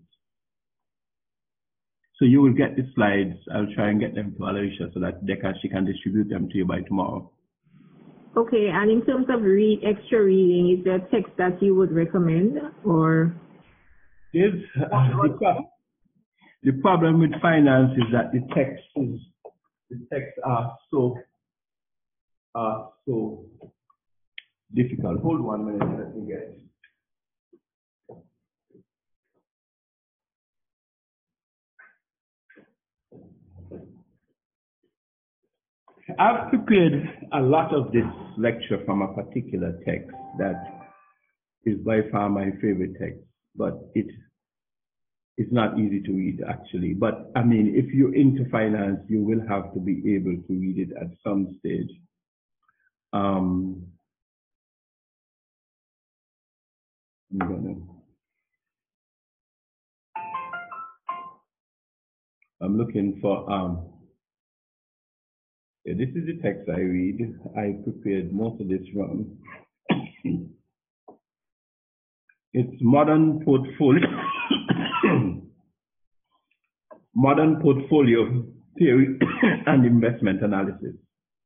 So you will get the slides. I'll try and get them to Alicia so that they can, she can distribute them to you by tomorrow. Okay, and in terms of read extra reading, is there text that you would recommend, or? There's, uh, the, pro the problem with finance is that the texts is, the texts are so are so difficult. Hold one minute, let me get it. I've prepared a lot of this lecture from a particular text that is by far my favorite text, but it is not easy to read actually. But I mean, if you're into finance, you will have to be able to read it at some stage. Um, I'm gonna, I'm looking for, um, yeah, this is the text I read. I prepared most of this from. It's Modern Portfolio, Modern Portfolio Theory and Investment Analysis.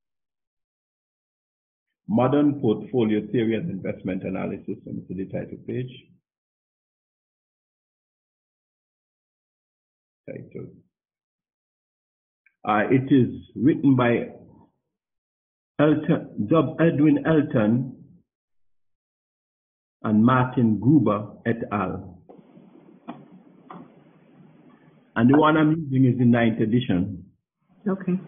Modern Portfolio Theory and Investment Analysis, and to the title page. Title. Uh, it is written by Elton, Edwin Elton and Martin Gruber et al. And the one I'm using is the ninth edition. Okay.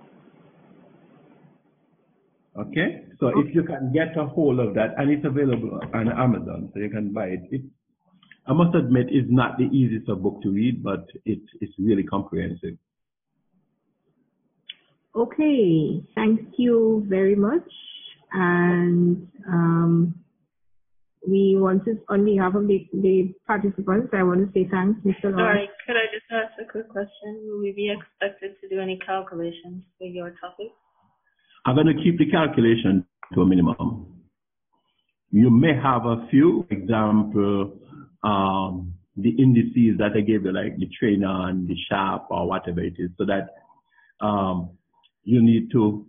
Okay, so okay. If you can get a hold of that, and it's available on Amazon, so you can buy it. it I must admit, it's not the easiest of book to read, but it, it's really comprehensive. Okay, thank you very much. And um, we want to, on behalf of the, the participants, I want to say thanks, Mister Lawrence. Sorry, could I just ask a quick question? Will we be expected to do any calculations for your topic? I'm going to keep the calculation to a minimum. You may have a few, for example, um, the indices that I gave you, like the trainer and the sharp or whatever it is, so that um, you need to,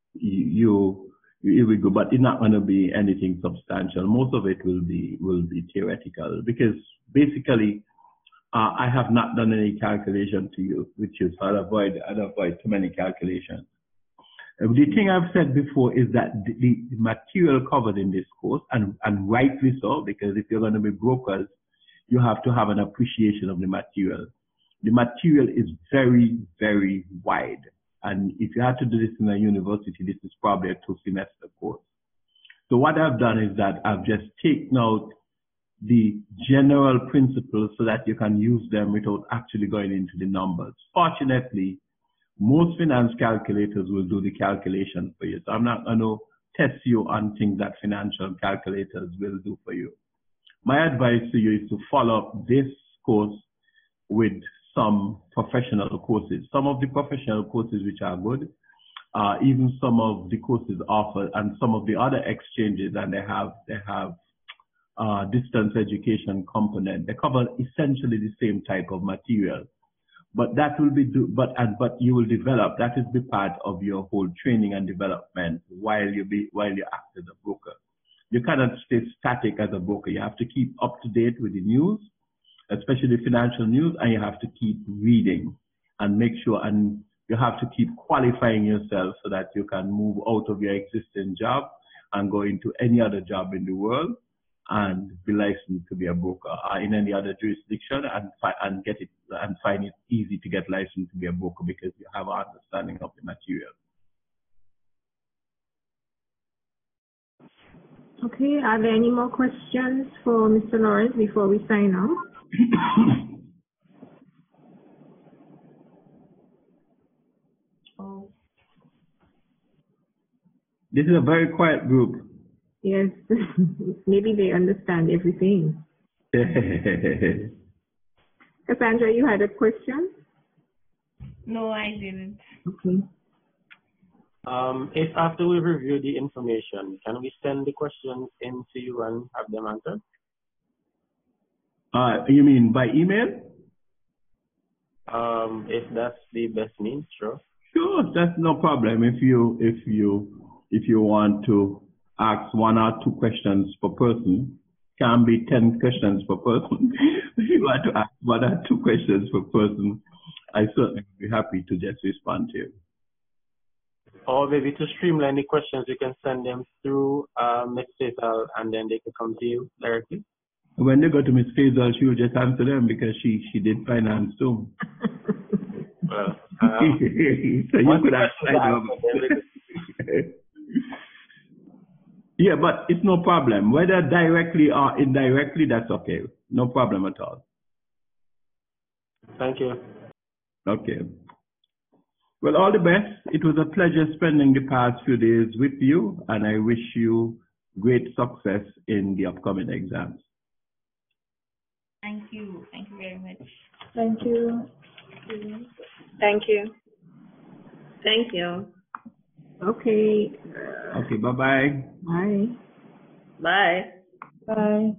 you, you will go, but it's not going to be anything substantial. Most of it will be, will be theoretical, because basically uh, I have not done any calculation to you, which is I'll avoid, I'll avoid too many calculations. The thing I've said before is that the, the material covered in this course, and, and rightly so, because if you're going to be brokers, you have to have an appreciation of the material. The material is very, very wide. And if you had to do this in a university, this is probably a two-semester course. So what I've done is that I've just taken out the general principles so that you can use them without actually going into the numbers. Fortunately, most finance calculators will do the calculation for you. So I'm not going to test you on things that financial calculators will do for you. My advice to you is to follow up this course with some professional courses. Some of the professional courses which are good, uh, even some of the courses offered, and some of the other exchanges, and they have they have uh, distance education component. They cover essentially the same type of material. But that will be, do, but and but you will develop. That is the part of your whole training and development while you be while you act as a broker. You cannot stay static as a broker. You have to keep up to date with the news, especially the financial news, and you have to keep reading and make sure, and you have to keep qualifying yourself so that you can move out of your existing job and go into any other job in the world and be licensed to be a broker uh, in any other jurisdiction and, fi- and get it and find it easy to get licensed to be a broker because you have an understanding of the material. Okay, are there any more questions for Mister Lawrence before we sign off? Oh, This is a very quiet group. Yes, maybe they understand everything. Cassandra, you had a question? no, I didn't. Okay. Um, if after we review the information, can we send the questions in to you and have them answered? Uh, you mean by email? Um, if that's the best means, sure. Sure, that's no problem. If you if you if you want to ask one or two questions per person, can be ten questions per person. If you want to ask one or two questions per person, I certainly would be happy to just respond to you. Or maybe to streamline the questions, you can send them through uh, Miz Faisal and then they can come to you directly. When they go to Miz Faisal, she will just answer them because she, she did finance too. Well, um, so you could ask them. Yeah, but it's no problem. Whether directly or indirectly, that's okay. No problem at all. Thank you. Okay. Well, all the best. It was a pleasure spending the past few days with you, and I wish you great success in the upcoming exams. Thank you. Thank you very much. Thank you. Thank you. Thank you. Okay. Okay, bye-bye. Bye. Bye. Bye.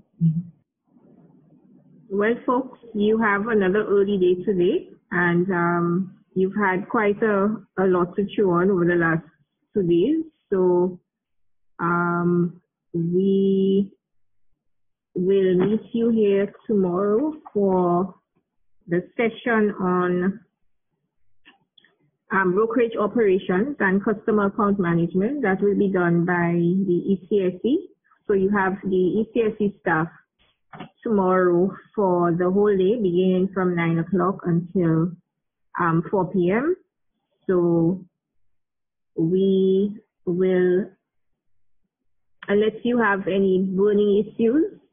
Well, folks, you have another early day today, and um, you've had quite a, a lot to chew on over the last two days. So um, we will meet you here tomorrow for the session on um, brokerage operations and customer account management. That will be done by the E C S E. So you have the E C S E staff tomorrow for the whole day, beginning from nine o'clock until um, four p m So we will, unless you have any burning issues,